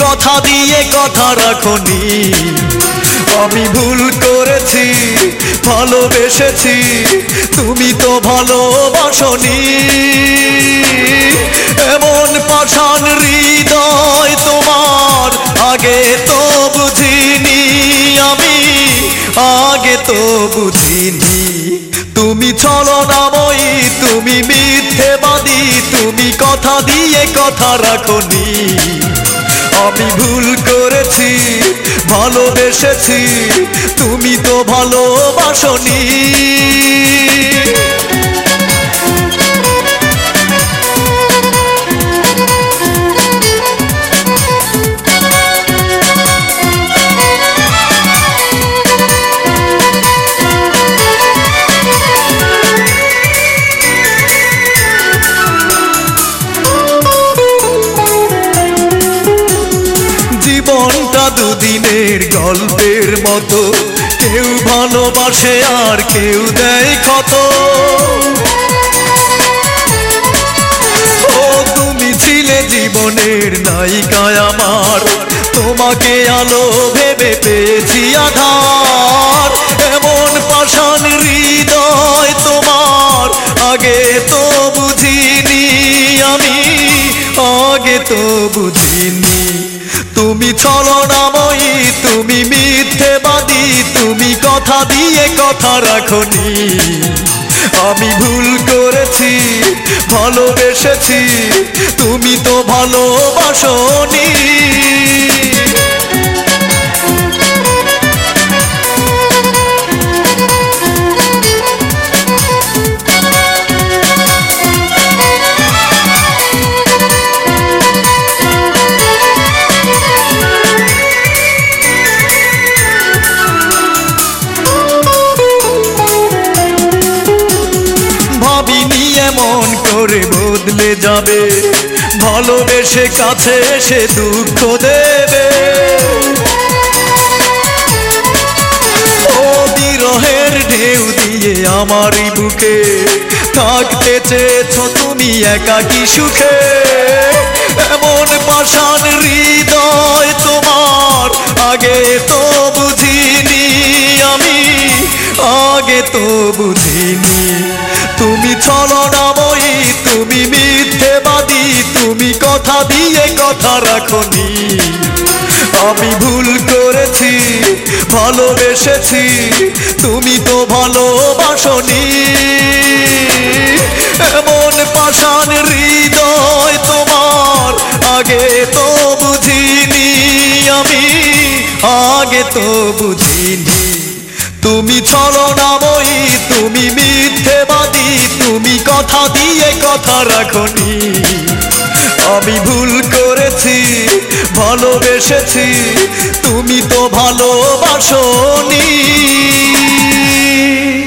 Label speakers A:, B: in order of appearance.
A: কথা দিয়ে কথা রাখনি। আমি ভুল করেছি, ভালোবেসেছি, তুমি তো ভালোবাসনি। এমন পাষাণ হৃদয় তোমার আগে তো বুঝিনি আমি, আগে তো বুঝিনি। তুমি ছলনাময়ী, তুমি মিথ্যেবাদী, তুমি কথা দিয়ে কথা রাখনি। আমি ভুল করেছি, ভালোবেসেছি, তুমি তো ভালোবাসনি। জীবনটা দুদিনের গল্পের মতো, কেউ ভালোবাসে আর কেউ দেয় ক্ষত। ও তুমি ছিলে জীবনের নায়িকা আমার, তোমাকে আলো ভেবে পেয়েছি আধার। এমন পাষাণ হৃদয় তোমার আগে তো বুঝিনি আমি, আগে তো বুঝিনি। তুমি ছলনাময়ী, তুমি মিথ্যেবাদী, তুমি কথা দিয়ে কথা রাখনি। আমি ভুল করেছি, ভালোবেসেছি, তুমি তো ভালোবাসনি। ভাবিনি এমন করে বদলে যাবে, ভালোবেসে কাছে এসে দুঃখ দেবে। ও বিরহের ঢেউ দিয়ে আমারই বুকে থাকতে চেয়েছো তুমি একাকী সুখে। এমন পাষাণ হৃদয় তোমার আগে তো বুঝিনি আমি, আগে তো বুঝিনি। তুমি ছলনাময়ী, তুমি মিথ্যেবাদী, তুমি কথা দিয়ে কথা রাখনি। আমি ভুল করেছি, ভালোবেসেছি, তুমি তো ভালোবাসনি। এমন পাষাণ হৃদয় তোমার আগে তো বুঝিনি আমি, আগে তো বুঝিনি। তুমি ছলনাময়ী, তুমি মিথ্যেবাদী, তুমি কথা দিয়ে কথা রাখনি। আমি ভুল করেছি, ভালোবেসেছি, তুমি তো ভালোবাসনি।